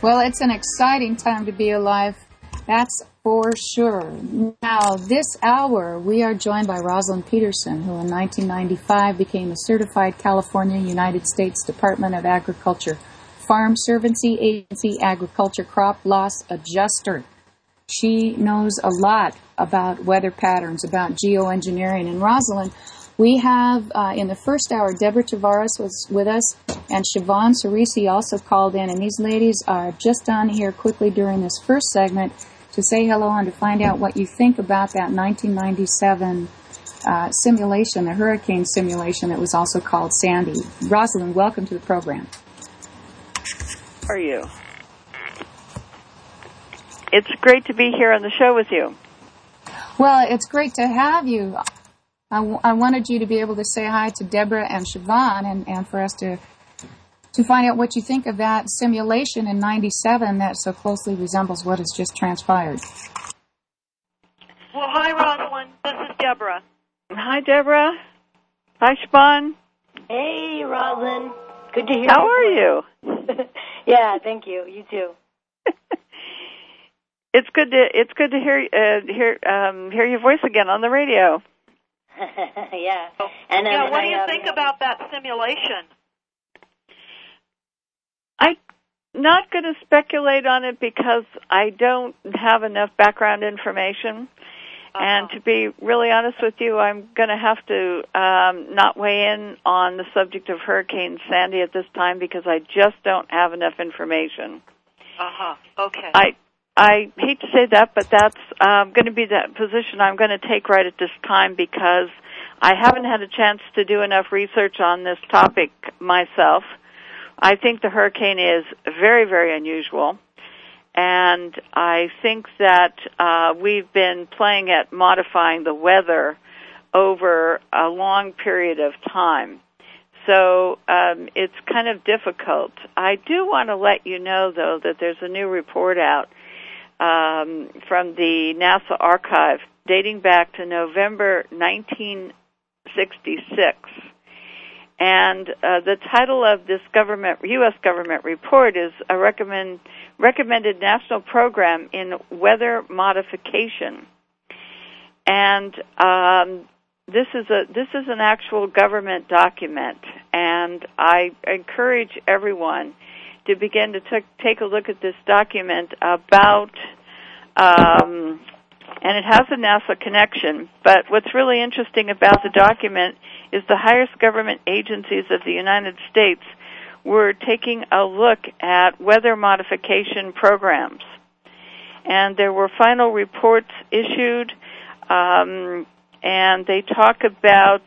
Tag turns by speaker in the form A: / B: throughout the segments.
A: Well, it's an exciting time to be alive. That's for sure. Now, this hour, we are joined by Rosalind Peterson, who in 1995 became a certified California United States Department of Agriculture Farm Servicing Agency Agriculture Crop Loss Adjuster. She knows a lot about weather patterns, about geoengineering. And Rosalind, we have in the first hour, Deborah Tavares was with us, and Siobhan Cerisi also called in. And these ladies are just on here quickly during this first segment to say hello and to find out what you think about that 1997 simulation, the hurricane simulation that was also called Sandy. Rosalind, welcome to the program.
B: How are you? It's great to be here on the show with you.
A: Well, it's great to have you. I wanted you to be able to say hi to Deborah and Siobhan and for us to find out what you think of that simulation in 97 that so closely resembles what has just transpired.
C: Well, hi, Rosalind. This is Deborah.
B: Hi, Deborah. Hi, Siobhan.
D: Hey, Rosalind. Good to hear you.
B: How are you?
D: Yeah, thank you. You too.
B: It's good to hear your voice again on the radio.
D: Yeah.
C: And what do you think about that simulation?
B: I'm not going to speculate on it because I don't have enough background information. And to be really honest with you, I'm going to have to not weigh in on the subject of Hurricane Sandy at this time because I just don't have enough information.
C: Okay.
B: I hate to say that, but that's going to be the position I'm going to take right at this time because I haven't had a chance to do enough research on this topic myself. I think the hurricane is very, very unusual. And I think that we've been playing at modifying the weather over a long period of time. So it's kind of difficult. I do want to let you know, though, that there's a new report out from the NASA archive dating back to November 1966. And the title of this U.S. government report is a recommended national program in weather modification. And this is an actual government document. And I encourage everyone to begin to take a look at this document about, and it has a NASA connection. But what's really interesting about the document is the highest government agencies of the United States were taking a look at weather modification programs. And there were final reports issued, and they talk about,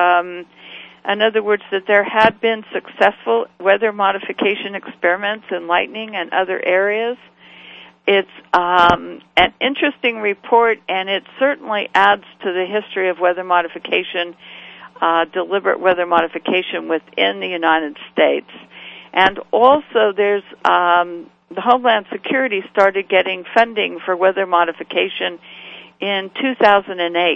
B: in other words, that there had been successful weather modification experiments in lightning and other areas. It's an interesting report, and it certainly adds to the history of weather modification, deliberate weather modification within the United States. And also there's the Homeland Security started getting funding for weather modification in 2008.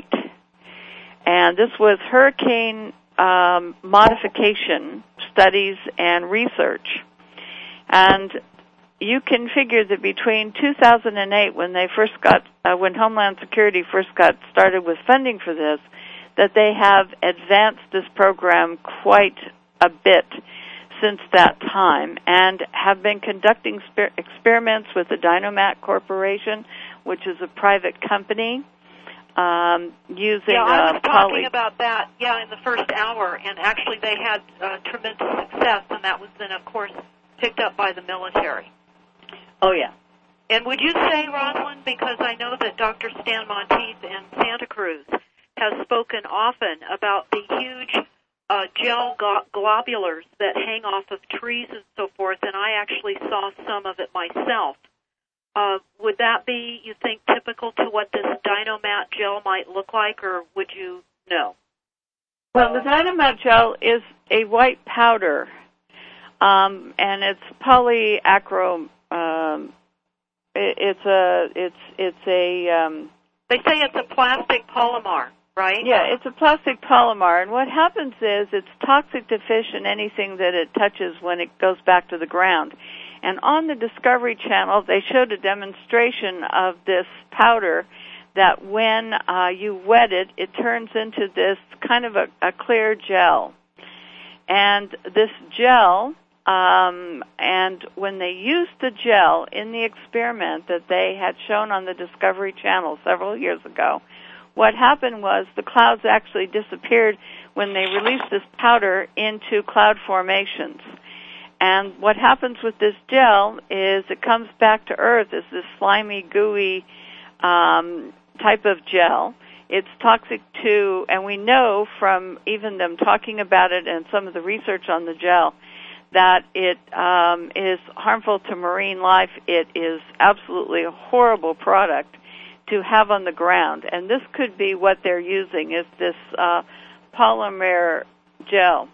B: And this was hurricane modification studies and research. And you can figure that between 2008, when when Homeland Security first got started with funding for this, that they have advanced this program quite a bit since that time and have been conducting experiments with the Dynomat Corporation, which is a private company, using
C: I was talking about that, in the first hour, and actually they had tremendous success, and that was then, of course, picked up by the military.
B: Oh, yeah.
C: And would you say, Rosalind, because I know that Dr. Stan Monteith in Santa Cruz has spoken often about the huge gel globulars that hang off of trees and so forth, and I actually saw some of it myself. Would that be, you think, typical to what this Dynomat gel might look like, or would you know?
B: Well, the Dynomat gel is a white powder, and it's polyacryl. It's a.
C: They say it's a plastic polymer, right?
B: Yeah, it's a plastic polymer, and what happens is it's toxic to fish and anything that it touches when it goes back to the ground. And on the Discovery Channel, they showed a demonstration of this powder that when you wet it, it turns into this kind of a clear gel. And this gel, and when they used the gel in the experiment that they had shown on the Discovery Channel several years ago, what happened was the clouds actually disappeared when they released this powder into cloud formations. And what happens with this gel is it comes back to Earth as this slimy, gooey type of gel. It's toxic to, and we know from even them talking about it and some of the research on the gel, that it is harmful to marine life. It is absolutely a horrible product to have on the ground. And this could be what they're using, is this polymer gel.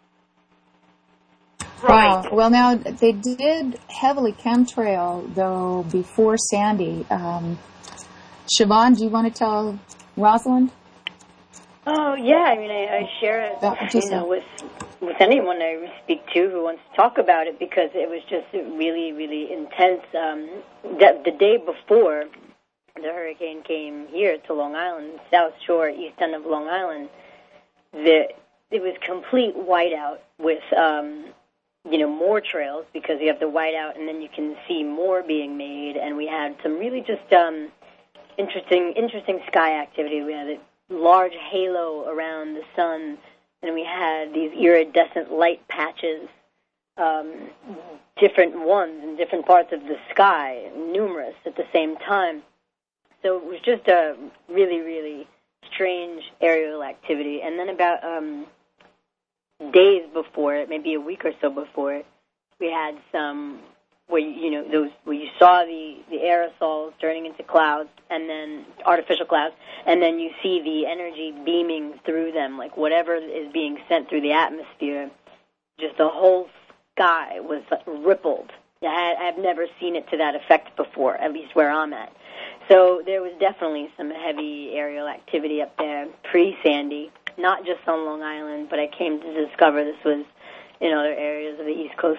A: Right. Well, now, they did heavily chemtrail, though, before Sandy. Siobhan, do you want to tell Rosalind?
D: Oh, yeah. I mean, I share it, with anyone I speak to who wants to talk about it, because it was just really, really intense. The day before the hurricane came here to Long Island, South Shore, east end of Long Island, it was complete whiteout with more trails, because you have the whiteout and then you can see more being made. And we had some really just interesting sky activity. We had a large halo around the sun, and we had these iridescent light patches, different ones in different parts of the sky, numerous at the same time. So it was just a really, really strange aerial activity. And then about days before it, maybe a week or so before it, we had some where you saw the aerosols turning into clouds, and then artificial clouds, and then you see the energy beaming through them, like whatever is being sent through the atmosphere. Just the whole sky was rippled. I've never seen it to that effect before, at least where I'm at. So there was definitely some heavy aerial activity up there pre-Sandy, not just on Long Island, but I came to discover this was in other areas of the East Coast.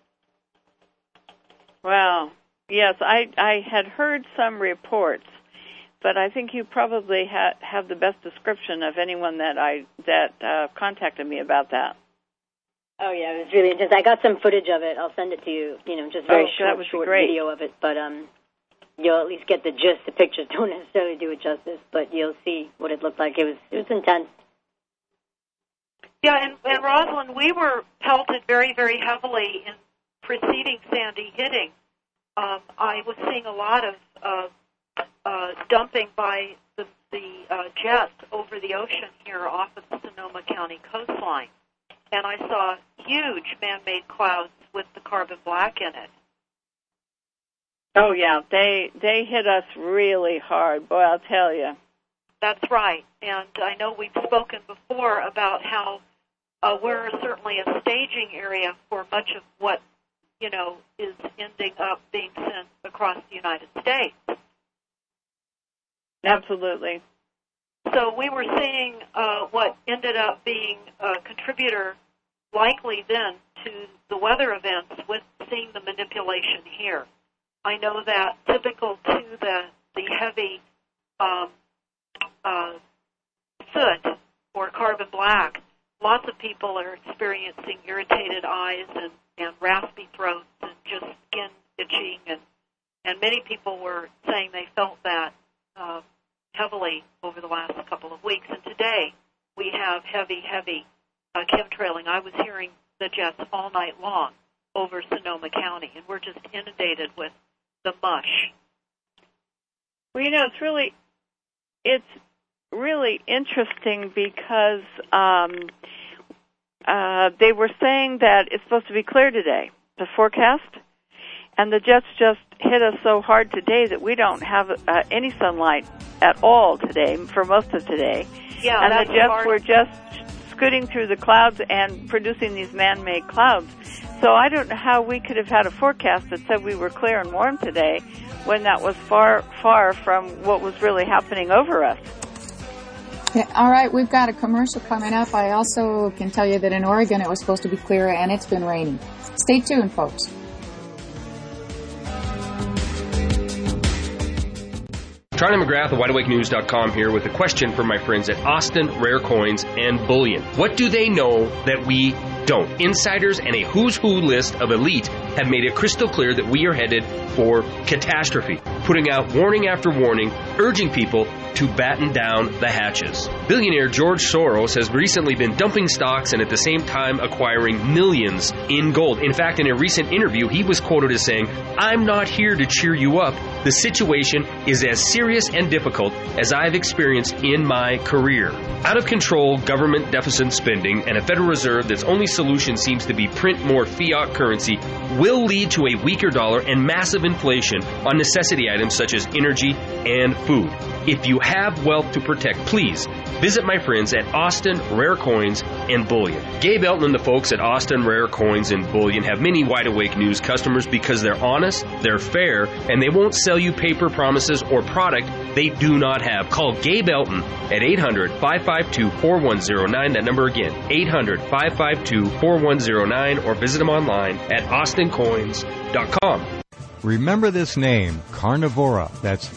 B: Wow. Yes, I had heard some reports, but I think you probably have the best description of anyone that contacted me about that.
D: Oh, yeah, it was really intense. I got some footage of it. I'll send it to you, just very short video of it, but you'll at least get the gist. The pictures don't necessarily do it justice, but you'll see what it looked like. It was intense.
C: Yeah, and Rosalind, we were pelted very, very heavily in preceding Sandy hitting. I was seeing a lot of dumping by the jets over the ocean here off of the Sonoma County coastline, and I saw huge man-made clouds with the carbon black in it.
B: Oh, yeah, they hit us really hard, boy, I'll tell you.
C: That's right, and I know we've spoken before about how we're certainly a staging area for much of what, is ending up being sent across the United States.
B: Absolutely.
C: So we were seeing what ended up being a contributor likely then to the weather events with seeing the manipulation here. I know that typical to the heavy soot or carbon black, lots of people are experiencing irritated eyes and raspy throats and just skin itching, and many people were saying they felt that heavily over the last couple of weeks. And today we have heavy chemtrailing. I was hearing the jets all night long over Sonoma County, and we're just inundated with the mush.
B: Well, it's really interesting because they were saying that it's supposed to be clear today, the forecast, and the jets just hit us so hard today that we don't have any sunlight at all today for most of today.
C: Yeah,
B: and the jets were just scooting through the clouds and producing these man-made clouds. So I don't know how we could have had a forecast that said we were clear and warm today when that was far, far from what was really happening over us.
A: Yeah, all right, we've got a commercial coming up. I also can tell you that in Oregon it was supposed to be clear and it's been raining. Stay tuned, folks.
E: Charlie McGrath of WideAwakeNews.com here with a question for my friends at Austin Rare Coins and Bullion. What do they know that we don't? Insiders and a who's who list of elite have made it crystal clear that we are headed for catastrophe, putting out warning after warning, urging people to batten down the hatches. Billionaire George Soros has recently been dumping stocks and at the same time acquiring millions in gold. In fact, in a recent interview, he was quoted as saying, "I'm not here to cheer you up. The situation is as serious and difficult as I've experienced in my career." Out of control government deficit spending and a Federal Reserve that's only solution seems to be print more fiat currency will lead to a weaker dollar and massive inflation on necessity items such as energy and food. If you have wealth to protect, please visit my friends at Austin Rare Coins and Bullion. Gabe Elton and the folks at Austin Rare Coins and Bullion have many Wide Awake News customers because they're honest, they're fair, and they won't sell you paper promises or product they do not have. Call Gabe Elton at 800-552-4109. That number again, 800-552-4109, or visit them online at austincoins.com.
F: Remember this name, Carnivora. That's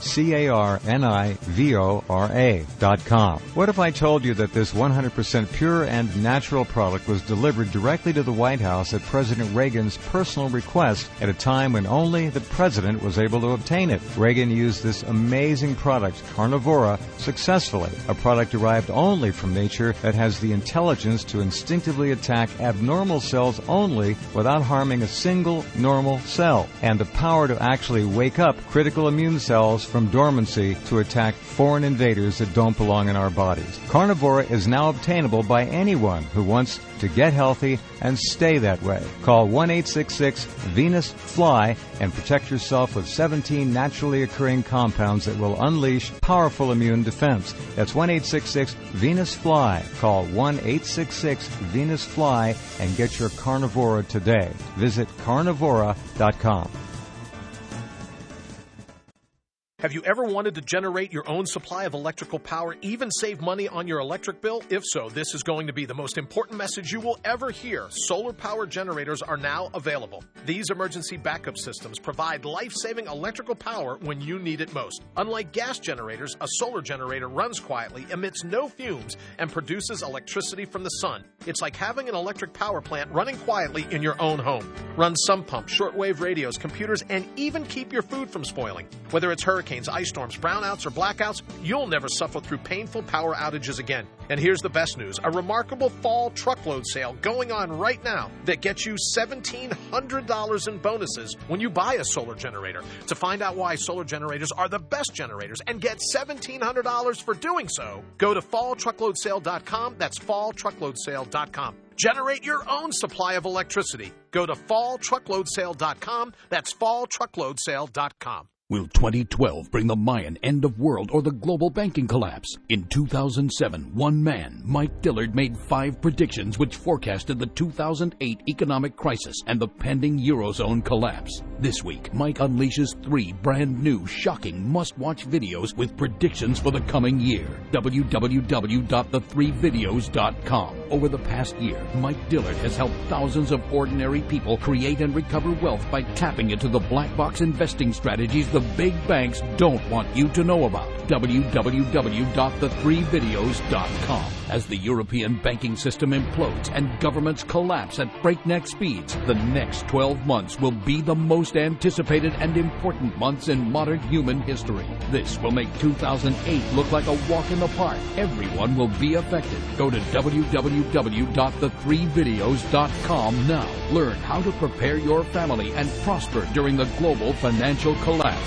F: CARNIVORA.com. What if I told you that this 100% pure and natural product was delivered directly to the White House at President Reagan's personal request at a time when only the president was able to obtain it? Reagan used this amazing product, Carnivora, successfully, a product derived only from nature that has the intelligence to instinctively attack abnormal cells only without harming a single normal cell, and the power to actually wake up critical immune cells from dormancy to attack foreign invaders that don't belong in our bodies. Carnivora is now obtainable by anyone who wants to get healthy and stay that way. Call 1-866-VENUS-FLY and protect yourself with 17 naturally occurring compounds that will unleash powerful immune defense. That's 1-866-VENUS-FLY. Call 1-866-VENUS-FLY and get your Carnivora today. Visit carnivora.com.
G: Have you ever wanted to generate your own supply of electrical power, even save money on your electric bill? If so, this is going to be the most important message you will ever hear. Solar power generators are now available. These emergency backup systems provide life-saving electrical power when you need it most. Unlike gas generators, a solar generator runs quietly, emits no fumes, and produces electricity from the sun. It's like having an electric power plant running quietly in your own home. Run sump pumps, shortwave radios, computers, and even keep your food from spoiling. Whether it's hurricanes, ice storms, brownouts, or blackouts, you'll never suffer through painful power outages again. And here's the best news, a remarkable fall truckload sale going on right now that gets you $1,700 in bonuses when you buy a solar generator. To find out why solar generators are the best generators and get $1,700 for doing so, go to falltruckloadsale.com. That's falltruckloadsale.com. Generate your own supply of electricity. Go to falltruckloadsale.com. That's falltruckloadsale.com.
H: Will 2012 bring the Mayan end of world or the global banking collapse? In 2007, one man, Mike Dillard, made 5 predictions which forecasted the 2008 economic crisis and the pending Eurozone collapse. This week, Mike unleashes 3 brand new, shocking, must-watch videos with predictions for the coming year. www.the3videos.com. Over the past year, Mike Dillard has helped thousands of ordinary people create and recover wealth by tapping into the black box investing strategies the big banks don't want you to know about. www.the3videos.com. As the European banking system implodes and governments collapse at breakneck speeds, the next 12 months will be the most anticipated and important months in modern human history. This will make 2008 look like a walk in the park. Everyone will be affected. Go to www.the3videos.com now. Learn how to prepare your family and prosper during the global financial collapse.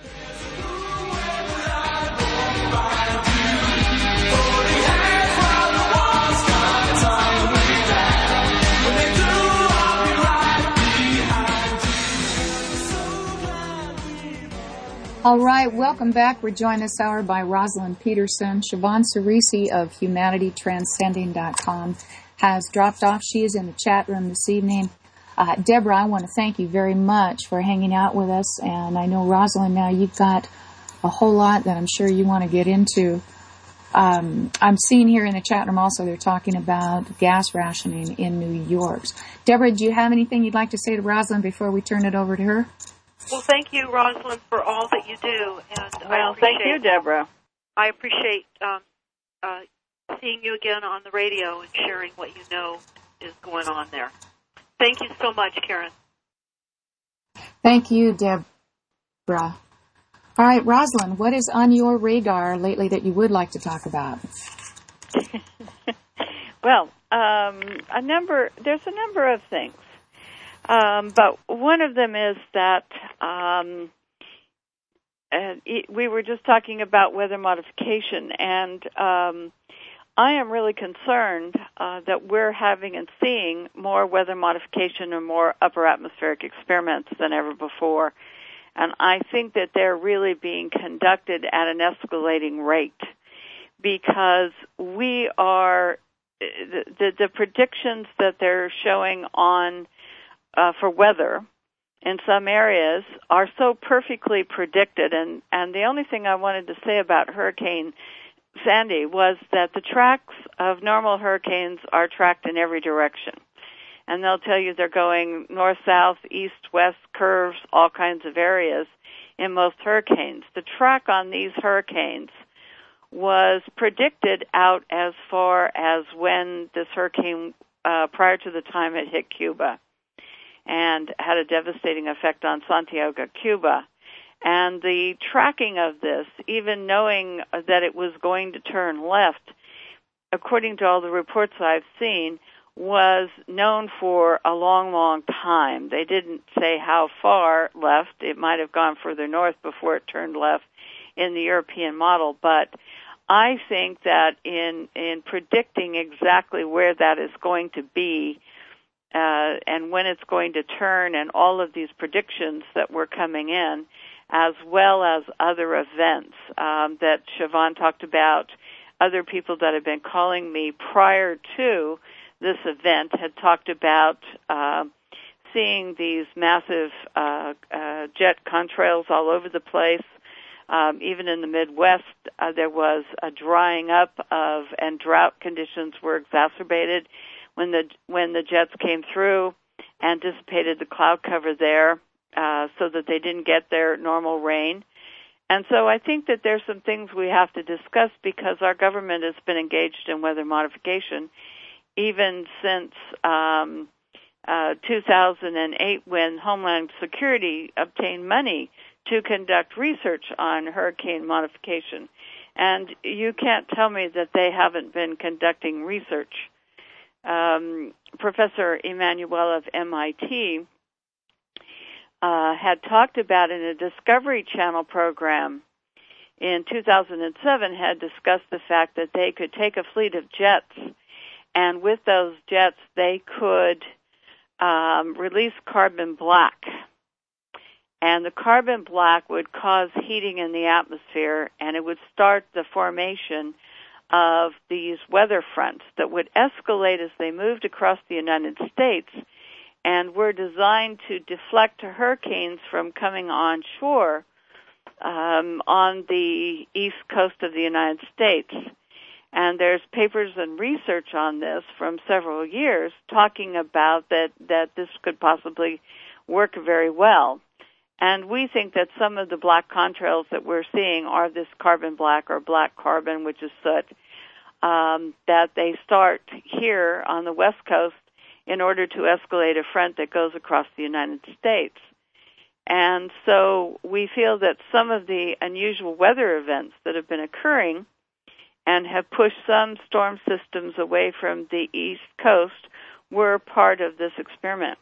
A: All right, welcome back. We're joined this hour by Rosalind Peterson. Siobhan Cerisi of HumanityTranscending.com has dropped off. She is in the chat room this evening. Deborah, I want to thank you very much for hanging out with us. And I know, Rosalind, now you've got a whole lot that I'm sure you want to get into. I'm seeing here in the chat room also they're talking about gas rationing in New York. Deborah, do you have anything you'd like to say to Rosalind before we turn it over to her?
C: Well, thank you, Rosalind, for all that you do. And
B: Well, thank you, Deborah.
C: I appreciate seeing you again on the radio and sharing what you know is going on there. Thank you so much, Karen.
A: Thank you, Deborah. All right, Rosalind, what is on your radar lately that you would like to talk about?
B: Well, there's a number of things. But one of them is that we were just talking about weather modification, and I am really concerned that we're having and seeing more weather modification and more upper atmospheric experiments than ever before. And I think that they're really being conducted at an escalating rate because we are the predictions that they're showing on for weather in some areas are so perfectly predicted. And the only thing I wanted to say about Hurricane Sandy was that the tracks of normal hurricanes are tracked in every direction. And they'll tell you they're going north, south, east, west, curves, all kinds of areas in most hurricanes. The track on these hurricanes was predicted out as far as when this hurricane, prior to the time it hit Cuba, and had a devastating effect on Santiago, Cuba. And the tracking of this, even knowing that it was going to turn left, according to all the reports I've seen, was known for a long, long time. They didn't say how far left. It might have gone further north before it turned left in the European model. But I think that in predicting exactly where that is going to be and when it's going to turn and all of these predictions that were coming in, as well as other events that Siobhan talked about, other people that have been calling me prior to this event had talked about seeing these massive jet contrails all over the place. Even in the Midwest, there was a drying up of, and drought conditions were exacerbated when the jets came through and dissipated the cloud cover there, so that they didn't get their normal rain. And so I think that there's some things we have to discuss because our government has been engaged in weather modification even since 2008, when Homeland Security obtained money to conduct research on hurricane modification. And you can't tell me that they haven't been conducting research. Professor Emanuel of MIT had talked about in a Discovery Channel program in 2007, had discussed the fact that they could take a fleet of jets, and with those jets they could release carbon black. And the carbon black would cause heating in the atmosphere, and it would start the formation of these weather fronts that would escalate as they moved across the United States and were designed to deflect hurricanes from coming onshore on the east coast of the United States. And there's papers and research on this from several years talking about that this could possibly work very well. And we think that some of the black contrails that we're seeing are this carbon black or black carbon, which is soot, that they start here on the West Coast in order to escalate a front that goes across the United States. And so we feel that some of the unusual weather events that have been occurring and have pushed some storm systems away from the East Coast were part of this experiment.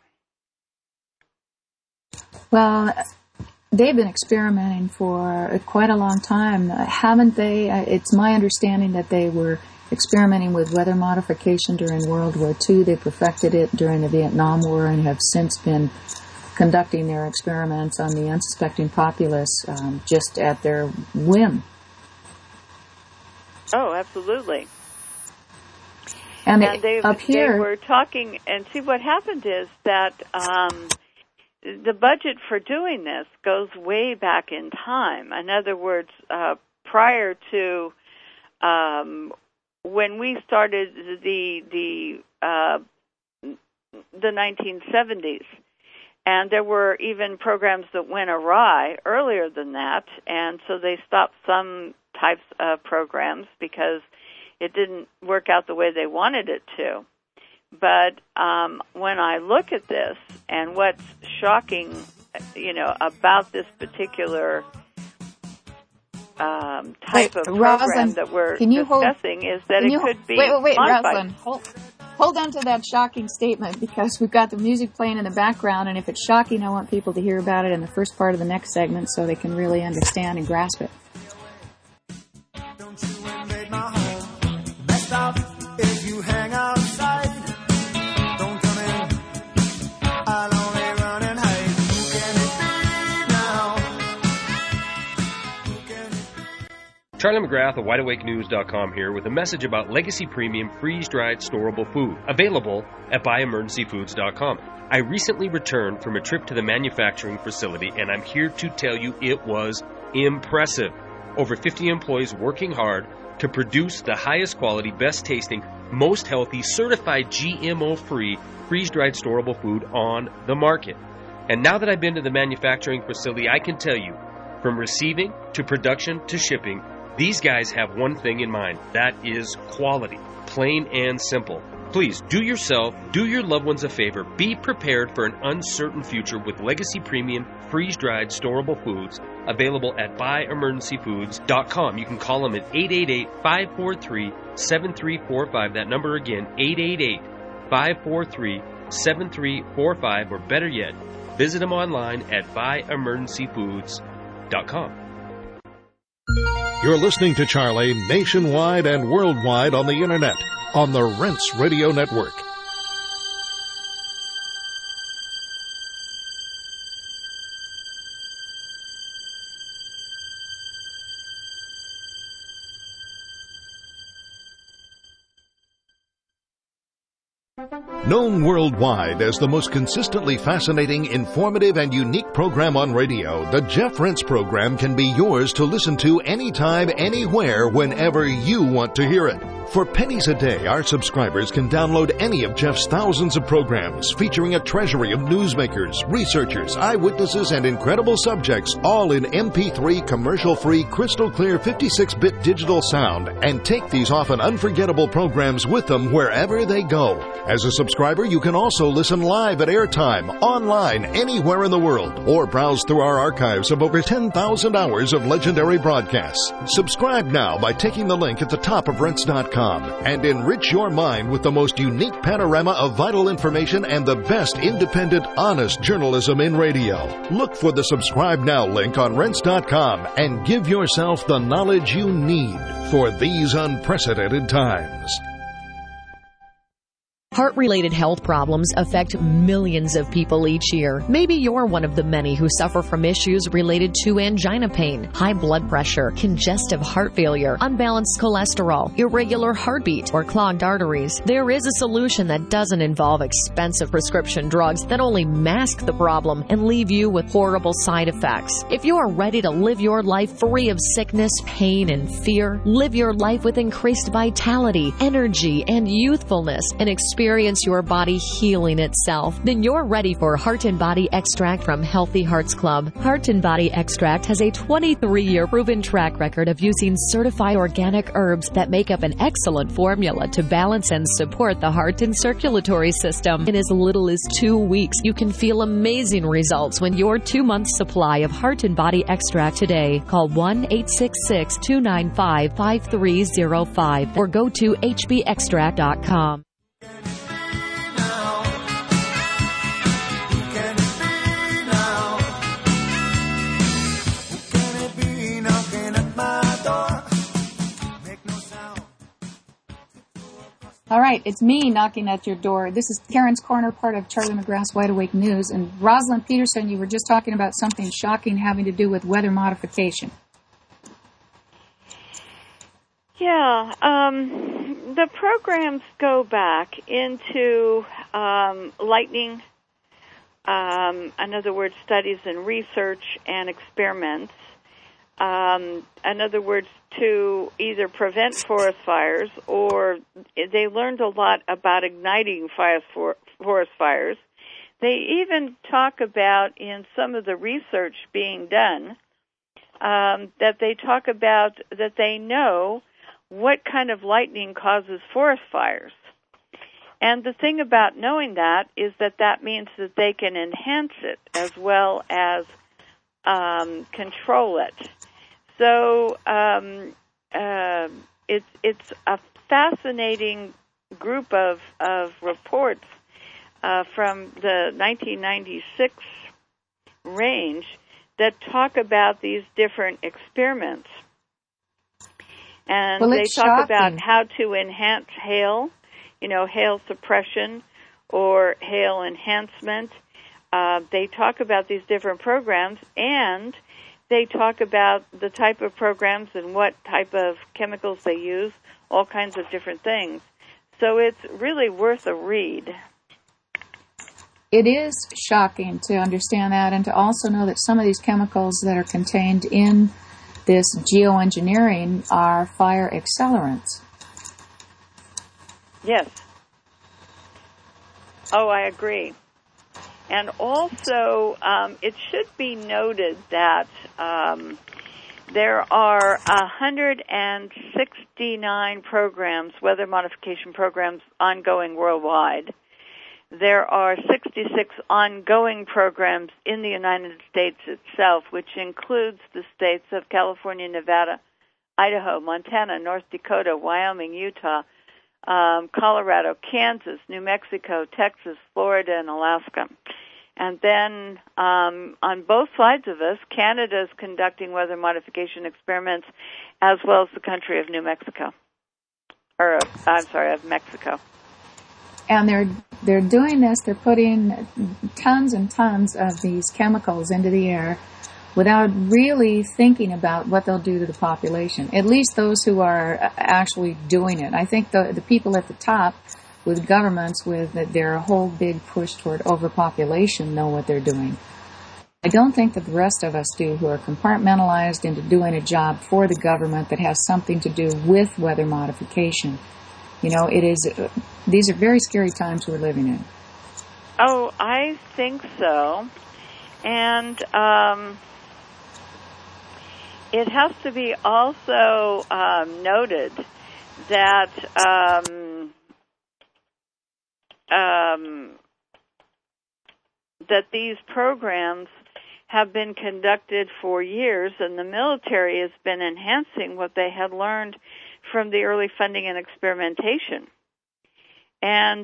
A: Well, they've been experimenting for quite a long time, haven't they? It's my understanding that they were experimenting with weather modification during World War II. They perfected it during the Vietnam War and have since been conducting their experiments on the unsuspecting populace just at their whim.
B: Oh, absolutely.
A: And
B: they were talking, and see what happened is that the budget for doing this goes way back in time. In other words, prior to when we started the 1970s, And there were even programs that went awry earlier than that, and so they stopped some types of programs because it didn't work out the way they wanted it to. But when I look at this and what's shocking, about this particular type of program
A: Rosalind,
B: that we're discussing is that it could be
A: Wait,
B: modified.
A: Rosalind, hold on to that shocking statement, because we've got the music playing in the background, and if it's shocking, I want people to hear about it in the first part of the next segment so they can really understand and grasp it.
I: Don't you invade my home. Best off if you hang outside. Don't come in. I'll only run and hide. Who can it be now?
E: Charlie McGrath of WideAwakeNews.com here with a message about Legacy Premium freeze-dried storable food, available at BuyEmergencyFoods.com. I recently returned from a trip to the manufacturing facility, and I'm here to tell you it was impressive. Over 50 employees working hard to produce the highest quality, best tasting, most healthy, certified GMO-free freeze-dried storable food on the market. And now that I've been to the manufacturing facility, I can tell you, from receiving to production to shipping, these guys have one thing in mind. That is quality. Plain and simple. Please do yourself, do your loved ones a favor. Be prepared for an uncertain future with Legacy Premium freeze-dried storable foods available at BuyEmergencyFoods.com. You can call them at 888-543-7345. That number again, 888-543-7345. Or better yet, visit them online at BuyEmergencyFoods.com.
G: You're listening to Charlie nationwide and worldwide on the Internet, on the Rense Radio Network. Known worldwide as the most consistently fascinating, informative, and unique program on radio, the Jeff Rense program can be yours to listen to anytime, anywhere, whenever you want to hear it. For pennies a day, our subscribers can download any of Jeff's thousands of programs featuring a treasury of newsmakers, researchers, eyewitnesses, and incredible subjects, all in MP3 commercial-free, crystal-clear 56-bit digital sound, and take these often unforgettable programs with them wherever they go. As a subscriber, you can also listen live at airtime, online, anywhere in the world, or browse through our archives of over 10,000 hours of legendary broadcasts. Subscribe now by taking the link at the top of Rense.com and enrich your mind with the most unique panorama of vital information and the best independent, honest journalism in radio. Look for the Subscribe Now link on Rense.com and give yourself the knowledge you need for these unprecedented times.
J: Heart-related health problems affect millions of people each year. Maybe you're one of the many who suffer from issues related to angina pain, high blood pressure, congestive heart failure, unbalanced cholesterol, irregular heartbeat, or clogged arteries. There is a solution that doesn't involve expensive prescription drugs that only mask the problem and leave you with horrible side effects. If you are ready to live your life free of sickness, pain, and fear, live your life with increased vitality, energy, and youthfulness, and experience your body healing itself, then you're ready for Heart and Body Extract from Healthy Hearts Club. Heart and Body Extract has a 23-year proven track record of using certified organic herbs that make up an excellent formula to balance and support the heart and circulatory system. In as little as 2 weeks, you can feel amazing results when your 2-month supply of Heart and Body Extract today. Call 1-866-295-5305 or go to hbextract.com.
A: All right, it's me knocking at your door. This is Karen's Corner, part of Charlie McGrath's Wide Awake News. And Rosalind Peterson, you were just talking about something shocking having to do with weather modification.
B: Yeah, the programs go back into lightning, in other words, studies and research and experiments. In other words, to either prevent forest fires, or they learned a lot about igniting forest fires. They even talk about in some of the research being done that they talk about that they know what kind of lightning causes forest fires. And the thing about knowing that is that means that they can enhance it as well as control it. So it's a fascinating group of reports from the 1996 range that talk about these different experiments. And they talk about how to enhance hail, hail suppression or hail enhancement. They talk about these different programs, and they talk about the type of programs and what type of chemicals they use, all kinds of different things. So it's really worth a read.
A: It is shocking to understand that and to also know that some of these chemicals that are contained in this geoengineering are fire accelerants.
B: Yes. Oh, I agree. And also, it should be noted that there are 169 programs, weather modification programs, ongoing worldwide. There are 66 ongoing programs in the United States itself, which includes the states of California, Nevada, Idaho, Montana, North Dakota, Wyoming, Utah, Colorado, Kansas, New Mexico, Texas, Florida, and Alaska. And then on both sides of us, Canada is conducting weather modification experiments, as well as the country of New Mexico. Of Mexico.
A: And they're doing this, they're putting tons and tons of these chemicals into the air without really thinking about what they'll do to the population, at least those who are actually doing it. I think the people at the top with governments with their whole big push toward overpopulation know what they're doing. I don't think that the rest of us do, who are compartmentalized into doing a job for the government that has something to do with weather modification. These are very scary times we're living in.
B: Oh, I think so. And it has to be also noted that that these programs have been conducted for years, and the military has been enhancing what they had learned from the early funding and experimentation. And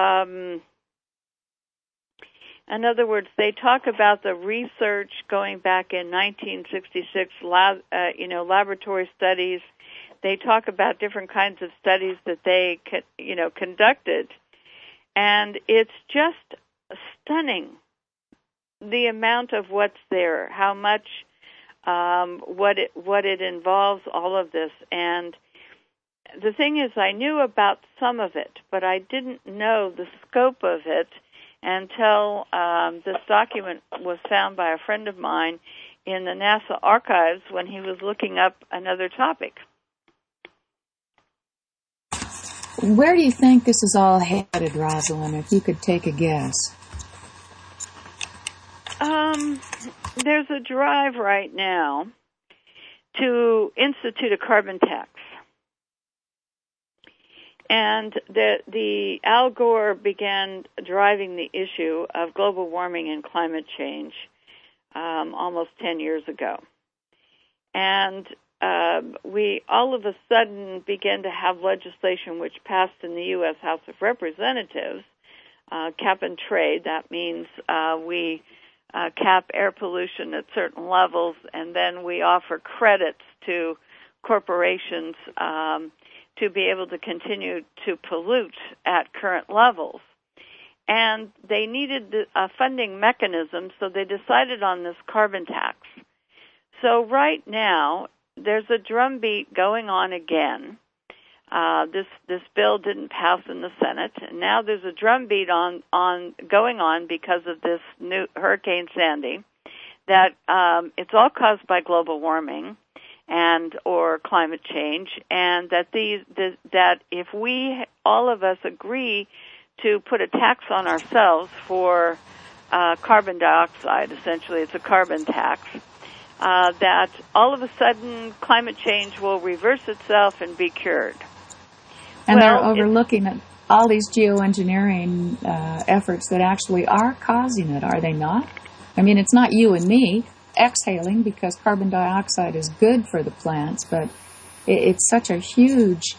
B: in other words, they talk about the research going back in 1966, laboratory studies. They talk about different kinds of studies that they, conducted. And it's just stunning, the amount of what's there, how much, what it involves, all of this. And the thing is, I knew about some of it, but I didn't know the scope of it until this document was found by a friend of mine in the NASA archives when he was looking up another topic.
A: Where do you think this is all headed, Rosalind, if you could take a guess?
B: There's a drive right now to institute a carbon tax. And the Al Gore began driving the issue of global warming and climate change almost 10 years ago. And we all of a sudden began to have legislation which passed in the U.S. House of Representatives, cap and trade. That means we cap air pollution at certain levels, and then we offer credits to corporations to be able to continue to pollute at current levels. And they needed a funding mechanism, so they decided on this carbon tax. So right now, there's a drumbeat going on again. This bill didn't pass in the Senate, and now there's a drumbeat going on because of this new Hurricane Sandy, that it's all caused by global warming and or climate change, and that that if we all of us agree to put a tax on ourselves for carbon dioxide. Essentially, it's a carbon tax. That all of a sudden climate change will reverse itself and be cured.
A: And they're overlooking all these geoengineering efforts that actually are causing it, are they not? I mean, it's not you and me exhaling, because carbon dioxide is good for the plants, but it's such a huge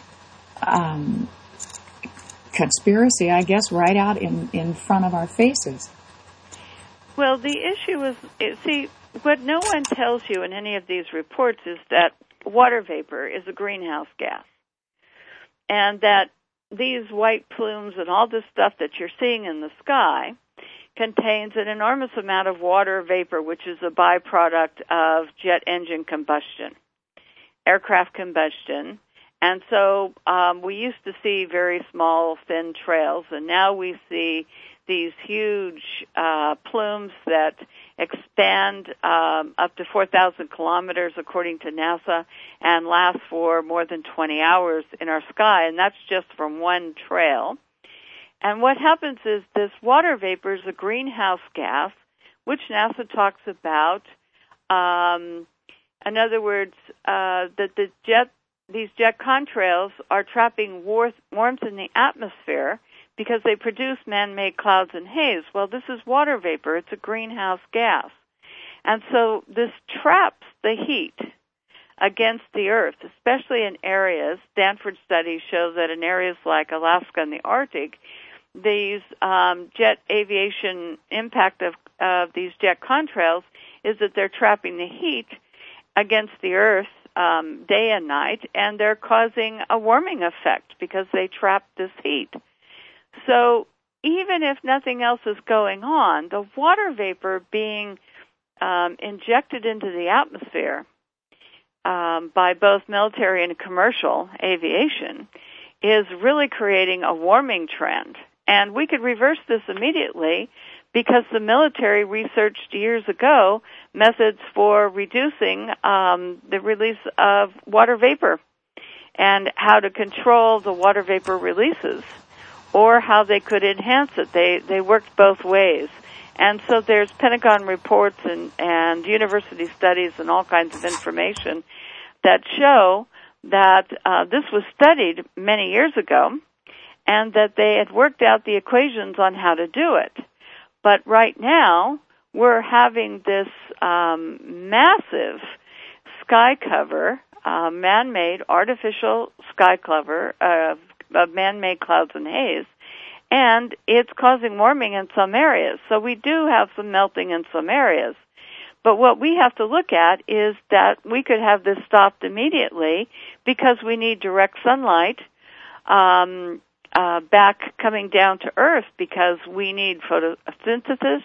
A: conspiracy, I guess, right out in front of our faces.
B: Well, the issue is, see, what no one tells you in any of these reports is that water vapor is a greenhouse gas, and that these white plumes and all this stuff that you're seeing in the sky contains an enormous amount of water vapor, which is a byproduct of jet engine combustion, aircraft combustion. And so we used to see very small, thin trails, and now we see these huge plumes that expand up to 4,000 kilometers, according to NASA, and last for more than 20 hours in our sky, and that's just from one trail. And what happens is this water vapor is a greenhouse gas, which NASA talks about. In other words, that these jet contrails are trapping warmth in the atmosphere because they produce man-made clouds and haze. Well, this is water vapor. It's a greenhouse gas. And so this traps the heat against the Earth, especially in areas. Stanford studies show that in areas like Alaska and the Arctic, these jet aviation impact of these jet contrails is that they're trapping the heat against the Earth day and night, and they're causing a warming effect because they trap this heat. So even if nothing else is going on, the water vapor being injected into the atmosphere by both military and commercial aviation is really creating a warming trend. And we could reverse this immediately because the military researched years ago methods for reducing the release of water vapor and how to control the water vapor releases or how they could enhance it. They worked both ways. And so there's Pentagon reports and university studies and all kinds of information that show that this was studied many years ago and that they had worked out the equations on how to do it. But right now, we're having this massive sky cover, man-made artificial sky cover of man-made clouds and haze, and it's causing warming in some areas. So we do have some melting in some areas. But what we have to look at is that we could have this stopped immediately because we need direct sunlight back coming down to Earth because we need photosynthesis.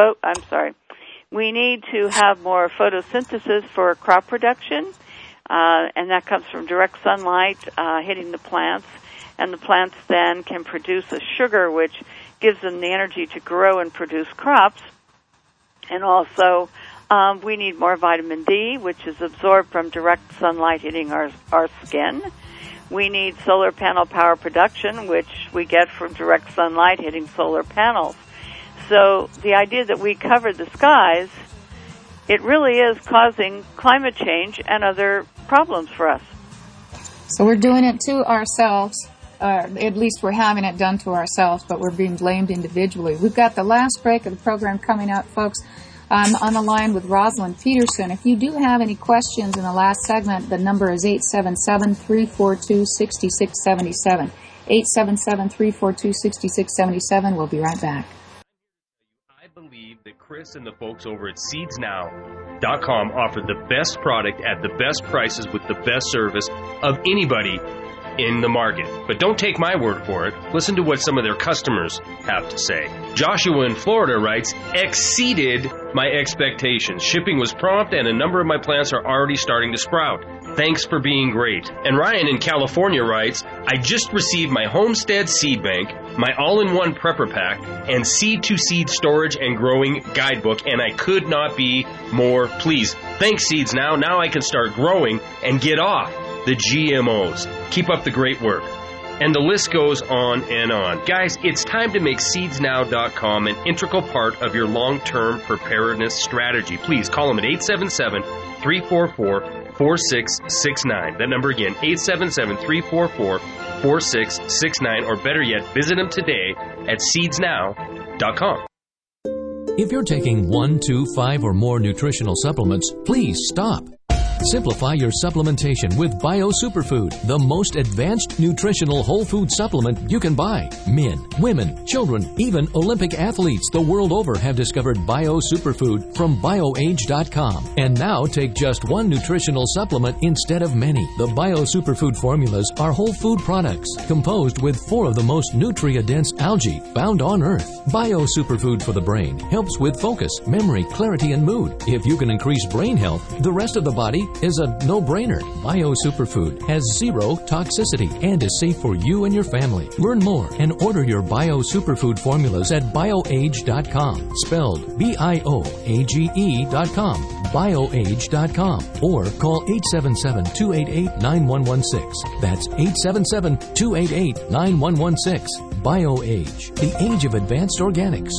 B: We need to have more photosynthesis for crop production, and that comes from direct sunlight hitting the plants, and the plants then can produce a sugar which gives them the energy to grow and produce crops. And also, we need more vitamin D, which is absorbed from direct sunlight hitting our skin. We need solar panel power production, which we get from direct sunlight hitting solar panels. So the idea that we cover the skies, it really is causing climate change and other problems for us.
A: So we're doing it to ourselves. At least we're having it done to ourselves, but we're being blamed individually. We've got the last break of the program coming up, folks. I'm on the line with Rosalind Peterson. If you do have any questions in the last segment, the number is 877-342-6677. 877-342-6677. We'll be right back.
E: I believe that Chris and the folks over at SeedsNow.com offer the best product at the best prices with the best service of anybody in the market. But don't take my word for it. Listen to what some of their customers have to say. Joshua in Florida writes, exceeded my expectations. Shipping was prompt and a number of my plants are already starting to sprout. Thanks for being great. And Ryan in California writes, I just received my Homestead Seed Bank, my all-in-one prepper pack, and seed-to-seed storage and growing guidebook, and I could not be more pleased. Thanks, Seeds Now. Now I can start growing and get off the GMOs. Keep up the great work. And the list goes on and on. Guys, it's time to make SeedsNow.com an integral part of your long-term preparedness strategy. Please call them at 877-344-4669. That number again, 877-344-4669. Or better yet, visit them today at SeedsNow.com.
H: If you're taking 1, 2, 5, or more nutritional supplements, please stop. Simplify your supplementation with Bio Superfood, the most advanced nutritional whole food supplement you can buy. Men, women, children, even Olympic athletes the world over have discovered Bio Superfood from BioAge.com. And now take just one nutritional supplement instead of many. The Bio Superfood formulas are whole food products composed with 4 of the most nutrient-dense algae found on Earth. Bio Superfood for the brain helps with focus, memory, clarity, and mood. If you can increase brain health, the rest of the body is a no-brainer. Bio Superfood has 0 toxicity and is safe for you and your family. Learn more and order your Bio Superfood formulas at BioAge.com, spelled BIOAGE.com, BioAge.com, or call 877-288-9116. That's 877-288-9116. BioAge, the age of advanced organics.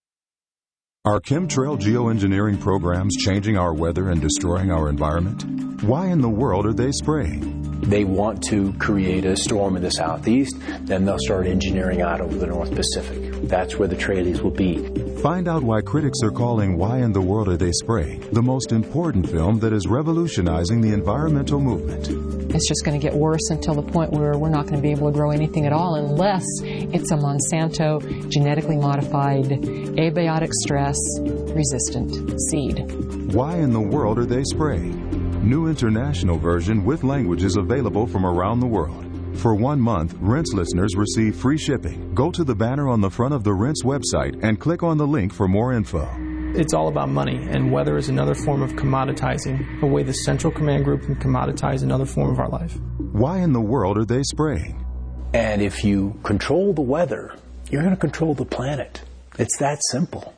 K: Are chemtrail geoengineering programs changing our weather and destroying our environment? Why in the world are they spraying?
L: They want to create a storm in the southeast, then they'll start engineering out over the North Pacific. That's where the trailies will be.
K: Find out why critics are calling Why in the World Are They Spraying the most important film that is revolutionizing the environmental movement.
M: It's just going to get worse until the point where we're not going to be able to grow anything at all unless it's a Monsanto genetically modified, abiotic stress resistant seed.
K: Why in the world are they spraying? New international version with languages available from around the world. For 1 month, Rinse listeners receive free shipping. Go to the banner on the front of the Rinse website and click on the link for more info.
N: It's all about money, and weather is another form of commoditizing, a way the Central Command Group can commoditize another form of our life.
K: Why in the world are they spraying?
L: And if you control the weather, you're going to control the planet. It's that simple.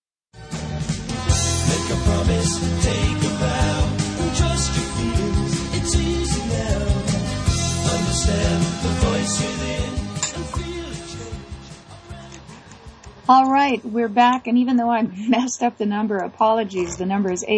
I: Make a promise, take a vow, trust your feelings, it's easy now. Understand the voice within and feel it change.
A: All right, we're back, and even though I messed up the number, apologies. The number is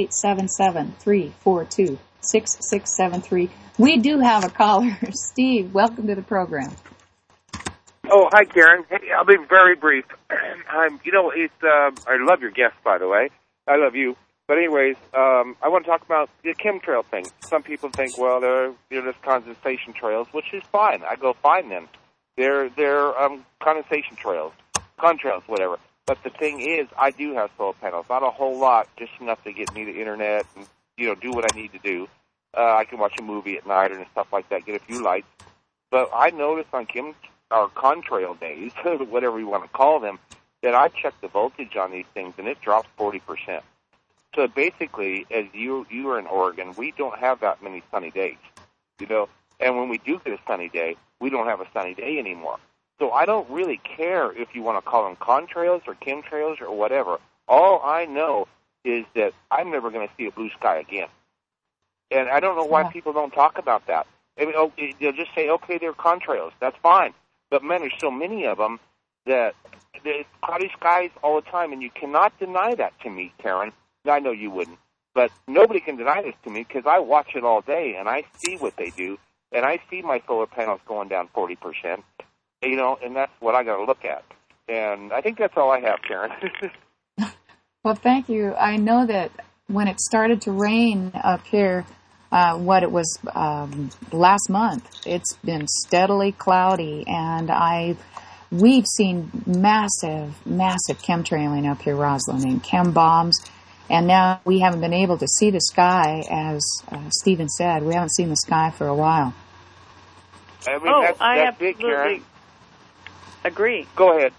A: 877-342-6673. We do have a caller. Steve, welcome to the program.
O: Oh, hi, Karen. Hey, I'll be very brief. I love your guest, by the way. I love you. But anyways, I want to talk about the chemtrail thing. Some people think, well, they're just condensation trails, which is fine. I go find them. They're condensation trails, contrails, whatever. But the thing is, I do have solar panels. Not a whole lot, just enough to get me the internet and, do what I need to do. I can watch a movie at night and stuff like that, get a few lights. But I noticed on contrail days, whatever you want to call them, that I check the voltage on these things, and it drops 40%. So basically, as you are in Oregon, we don't have that many sunny days, and when we do get a sunny day, we don't have a sunny day anymore. So I don't really care if you want to call them contrails or chemtrails or whatever. All I know is that I'm never going to see a blue sky again. And I don't know why people don't talk about that. I mean, they'll just say, okay, they're contrails. That's fine. But, man, there's so many of them that there's cloudy skies all the time, and you cannot deny that to me, Karen. I know you wouldn't. But nobody can deny this to me because I watch it all day, and I see what they do, and I see my solar panels going down 40%, and that's what I got to look at. And I think that's all I have, Karen.
A: Well, thank you. I know that when it started to rain up here, it was last month, it's been steadily cloudy, and we've seen massive chemtrailing up here, Rosalind, and chem bombs. And now we haven't been able to see the sky, as Stephen said. We haven't seen the sky for a while.
O: I mean, that's
B: absolutely
O: big, Karen.
B: Agree.
O: Go ahead.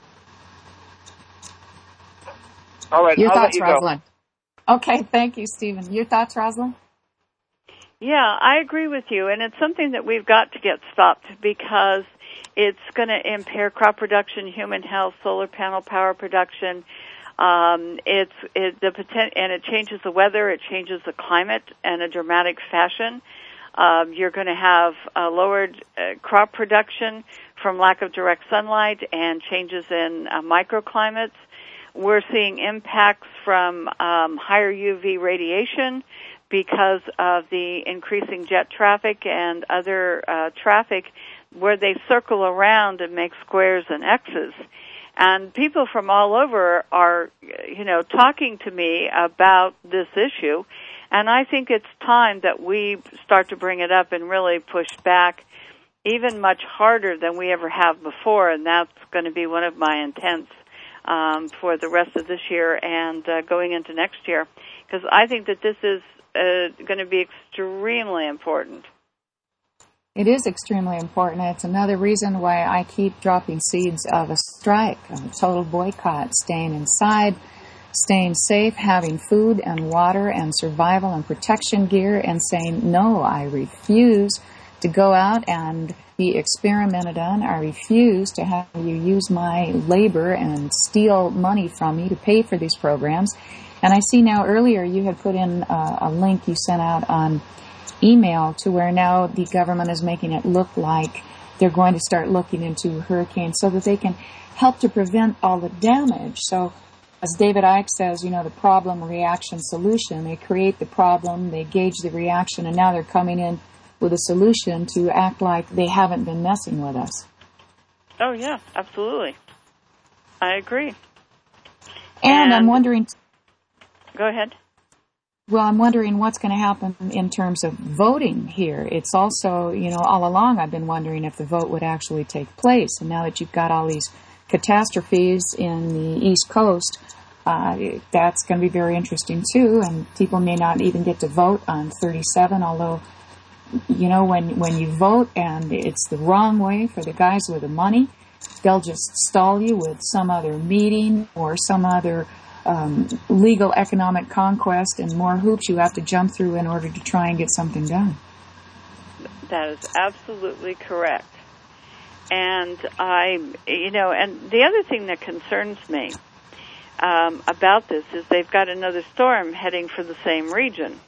O: All right,
A: Your
O: I'll
A: thoughts,
O: let you
A: Rosalind?
O: Go.
A: Okay, thank you, Stephen. Your thoughts, Rosalind?
B: Yeah, I agree with you, and it's something that we've got to get stopped because it's going to impair crop production, human health, solar panel power production. It changes the weather, it changes the climate in a dramatic fashion. You're going to have lowered crop production from lack of direct sunlight and changes in microclimates. We're seeing impacts from higher UV radiation because of the increasing jet traffic and other traffic where they circle around and make squares and X's. And people from all over are, talking to me about this issue. And I think it's time that we start to bring it up and really push back even much harder than we ever have before. And that's going to be one of my intents for the rest of this year and going into next year. Because I think that this is going to be extremely important.
A: It is extremely important. It's another reason why I keep dropping seeds of a strike, of a total boycott, staying inside, staying safe, having food and water and survival and protection gear, and saying, no, I refuse to go out and be experimented on. I refuse to have you use my labor and steal money from me to pay for these programs. And I see now earlier you had put in a link you sent out on email to where now the government is making it look like they're going to start looking into hurricanes so that they can help to prevent all the damage. So as David Icke says, the problem, reaction, solution. They create the problem, they gauge the reaction, and now they're coming in with a solution to act like they haven't been messing with us.
B: Oh, yeah, absolutely. I agree.
A: And I'm wondering...
B: Go ahead.
A: Well, I'm wondering what's going to happen in terms of voting here. It's also, all along I've been wondering if the vote would actually take place. And now that you've got all these catastrophes in the East Coast, that's going to be very interesting too. And people may not even get to vote on 37, although, when you vote and it's the wrong way for the guys with the money, they'll just stall you with some other meeting or some other legal economic conquest and more hoops you have to jump through in order to try and get something done.
B: That is absolutely correct. And and the other thing that concerns me about this is they've got another storm heading for the same region.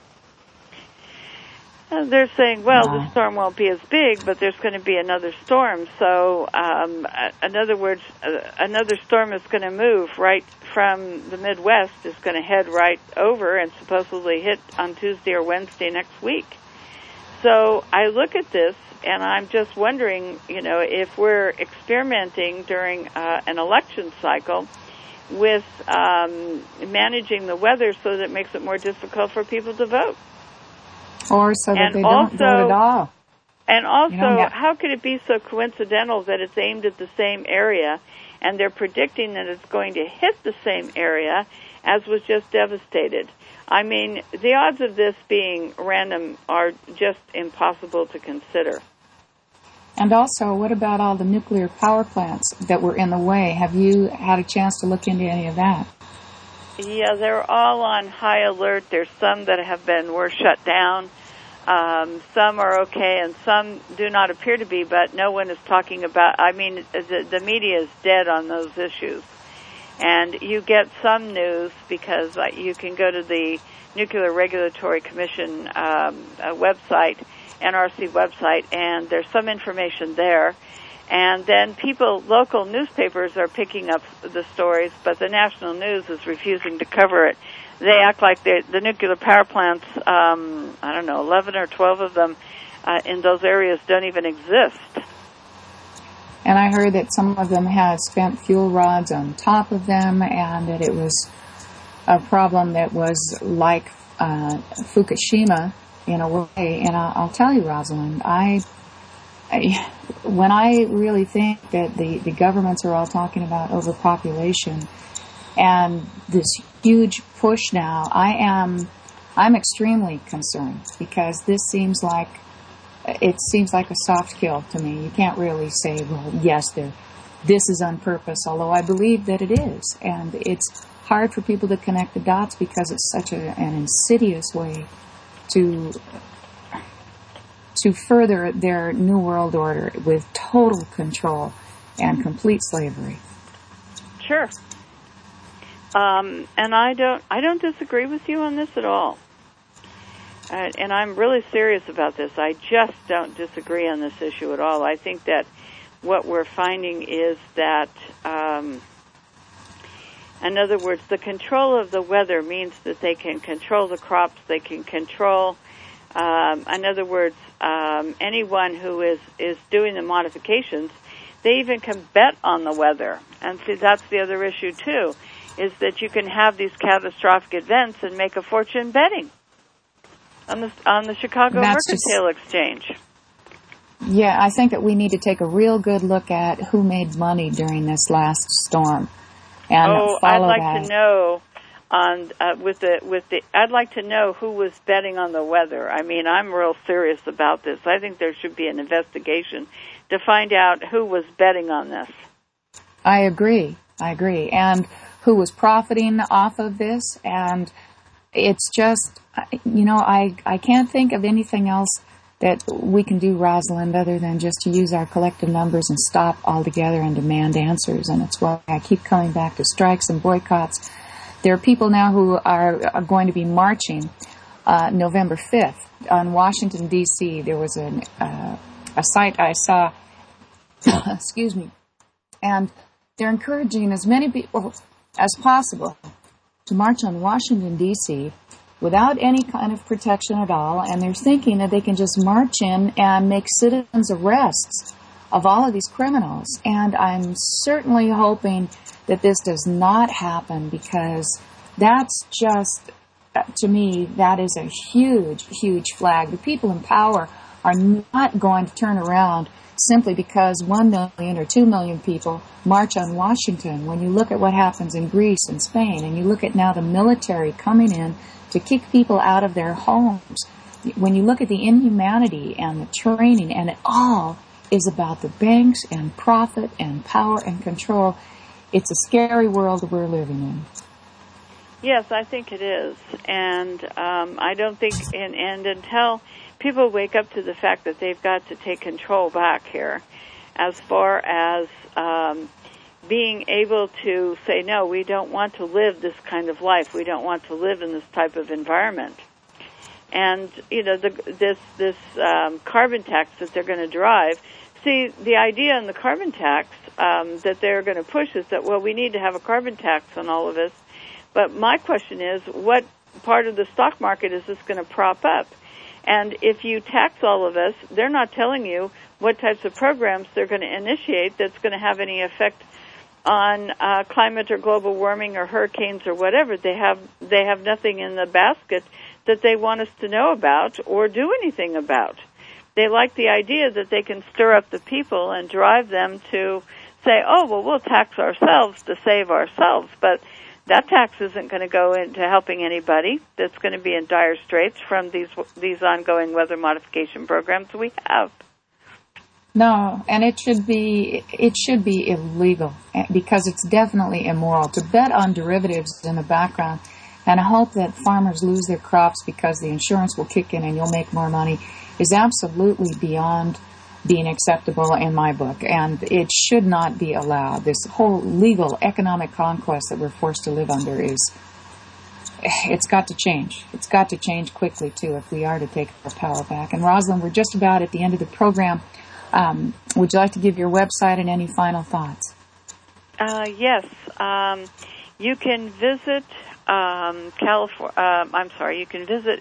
B: They're saying, well, the storm won't be as big, but there's going to be another storm. So, in other words, another storm is going to move right from the Midwest, is going to head right over and supposedly hit on Tuesday or Wednesday next week. So I look at this, and I'm just wondering, if we're experimenting during an election cycle with managing the weather so that it makes it more difficult for people to vote.
A: Or so that they don't vote at all.
B: And also, how could it be so coincidental that it's aimed at the same area, and they're predicting that it's going to hit the same area as was just devastated? I mean, the odds of this being random are just impossible to consider.
A: And also, what about all the nuclear power plants that were in the way? Have you had a chance to look into any of that?
B: Yeah, they're all on high alert. There's some that were shut down. Some are okay, and some do not appear to be, but no one is talking about... the media is dead on those issues. And you get some news because you can go to the Nuclear Regulatory Commission website, NRC website, and there's some information there. And then local newspapers are picking up the stories, but the national news is refusing to cover it. They act like the nuclear power plants, 11 or 12 of them in those areas don't even exist.
A: And I heard that some of them had spent fuel rods on top of them, and that it was a problem that was like Fukushima in a way. And I'll tell you, Rosalind, when I really think that the governments are all talking about overpopulation and this huge push now, I'm extremely concerned, because this seems like a soft kill to me. You can't really say, well, yes, this is on purpose, although I believe that it is. And it's hard for people to connect the dots because it's such an insidious way to further their New World Order with total control and complete slavery.
B: Sure. And I don't disagree with you on this at all. and I'm really serious about this. I just don't disagree on this issue at all. I think that what we're finding is that, in other words, the control of the weather means that they can control the crops, they can control, in other words, anyone who is doing the modifications, they even can bet on the weather. And see, that's the other issue, too, is that you can have these catastrophic events and make a fortune betting on the Chicago Mercantile Exchange.
A: Yeah, I think that we need to take a real good look at who made money during this last storm, and
B: I'd like to know I'd like to know who was betting on the weather. I mean, I'm real serious about this. I think there should be an investigation to find out who was betting on this.
A: I agree, and who was profiting off of this, and it's just, I can't think of anything else that we can do, Rosalind, other than just to use our collective numbers and stop altogether and demand answers. And it's why I keep coming back to strikes and boycotts. There are people now who are going to be marching November 5th on Washington, D.C. There was a site I saw, excuse me, and they're encouraging as many people as possible to march on Washington, D.C. without any kind of protection at all, and they're thinking that they can just march in and make citizens arrests of all of these criminals. And I'm certainly hoping that this does not happen, because that's just, to me, that is a huge, huge flag. The people in power are not going to turn around simply because 1 million or 2 million people march on Washington. When you look at what happens in Greece and Spain, and you look at now the military coming in to kick people out of their homes, when you look at the inhumanity and the training, and it all is about the banks and profit and power and control, it's a scary world we're living in.
B: Yes, I think it is. And I don't think, and until people wake up to the fact that they've got to take control back here, as far as being able to say, no, we don't want to live this kind of life. We don't want to live in this type of environment. And, this carbon tax that they're going to drive, see, the idea in the carbon tax that they're going to push is that, well, we need to have a carbon tax on all of us. But my question is, what part of the stock market is this going to prop up? And if you tax all of us, they're not telling you what types of programs they're going to initiate that's going to have any effect on climate or global warming or hurricanes or whatever. They have nothing in the basket that they want us to know about or do anything about. They like the idea that they can stir up the people and drive them to say, oh, well, we'll tax ourselves to save ourselves. But that tax isn't going to go into helping anybody that's going to be in dire straits from these ongoing weather modification programs we have.
A: No, and it should be illegal, because it's definitely immoral to bet on derivatives in the background and hope that farmers lose their crops because the insurance will kick in and you'll make more money is absolutely beyond being acceptable in my book, and it should not be allowed. This whole legal economic conquest that we're forced to live under it's got to change. It's got to change quickly, too, if we are to take our power back. And Rosalind, we're just about at the end of the program. Would you like to give your website and any final thoughts?
B: Yes. You can visit you can visit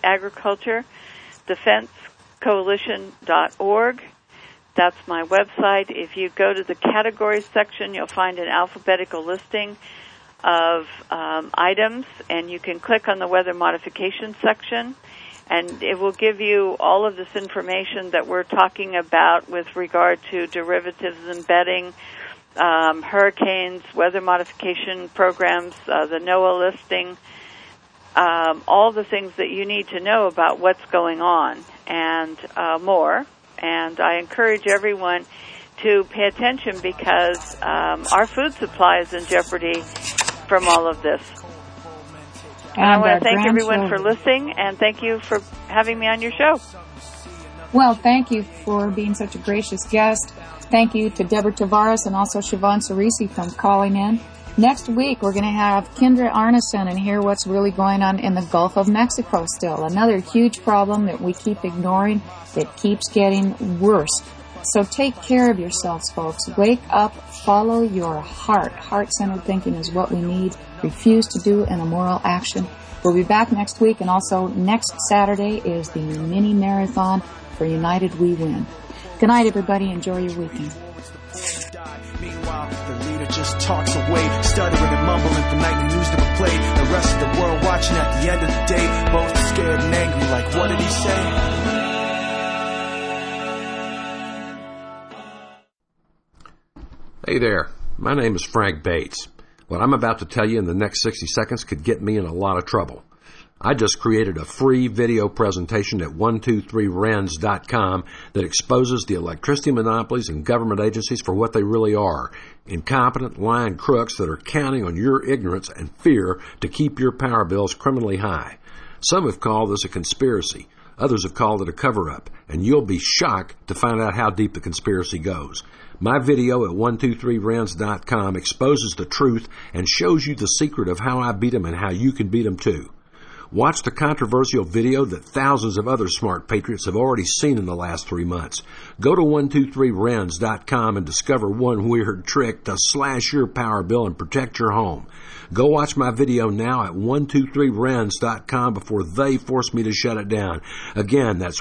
B: agriculturedefensecoalition.org. That's my website. If you go to the categories section, you'll find an alphabetical listing of items, and you can click on the weather modification section, and it will give you all of this information that we're talking about with regard to derivatives and betting, hurricanes, weather modification programs, the NOAA listing, all the things that you need to know about what's going on, and more. And I encourage everyone to pay attention, because our food supply is in jeopardy from all of this. And I want to thank everyone for listening, and thank you for having me on your show.
A: Well, thank you for being such a gracious guest. Thank you to Deborah Tavares and also Siobhan Cerisi for calling in. Next week, we're going to have Kendra Arneson and hear what's really going on in the Gulf of Mexico still. Another huge problem that we keep ignoring that keeps getting worse. So take care of yourselves, folks. Wake up, follow your heart. Heart-centered thinking is what we need. Refuse to do an immoral action. We'll be back next week, and also next Saturday is the mini marathon for United We Win. Good night, everybody. Enjoy your weekend.
I: Meanwhile, the leader just talks away, stuttering and mumbling for nightly news never played. The rest of the world watching at the end of the day, both scared and angry like, what did he say?
P: Hey there, my name is Frank Bates. What I'm about to tell you in the next 60 seconds could get me in a lot of trouble. I just created a free video presentation at 123rens.com that exposes the electricity monopolies and government agencies for what they really are. Incompetent, lying crooks that are counting on your ignorance and fear to keep your power bills criminally high. Some have called this a conspiracy. Others have called it a cover-up. And you'll be shocked to find out how deep the conspiracy goes. My video at 123rens.com exposes the truth and shows you the secret of how I beat them and how you can beat them too. Watch the controversial video that thousands of other smart patriots have already seen in the last 3 months. Go to 123rens.com and discover one weird trick to slash your power bill and protect your home. Go watch my video now at 123rens.com before they force me to shut it down. Again, that's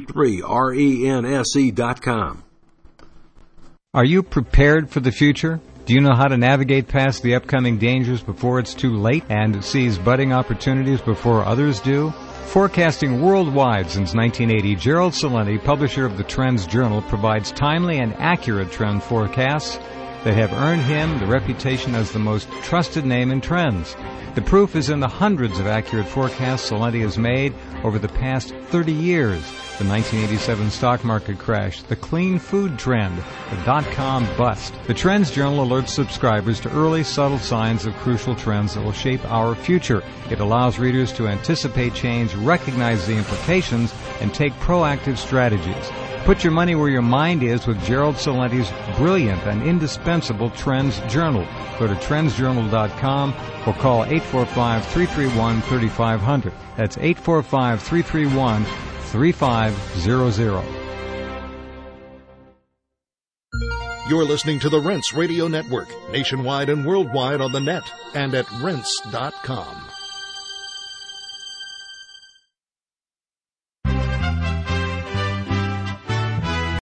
P: 123rense.com.
F: Are you prepared for the future? Do you know how to navigate past the upcoming dangers before it's too late and seize budding opportunities before others do? Forecasting worldwide since 1980, Gerald Celente, publisher of the Trends Journal, provides timely and accurate trend forecasts that have earned him the reputation as the most trusted name in trends. The proof is in the hundreds of accurate forecasts Celente has made over the past 30 years. The 1987 stock market crash, the clean food trend, the dot-com bust. The Trends Journal alerts subscribers to early, subtle signs of crucial trends that will shape our future. It allows readers to anticipate change, recognize the implications, and take proactive strategies. Put your money where your mind is with Gerald Celente's brilliant and indispensable Trends Journal. Go to trendsjournal.com or call 845-331-3500. That's 845-331-3500.
G: You're listening to the Rense Radio Network, nationwide and worldwide on the net and at rense.com.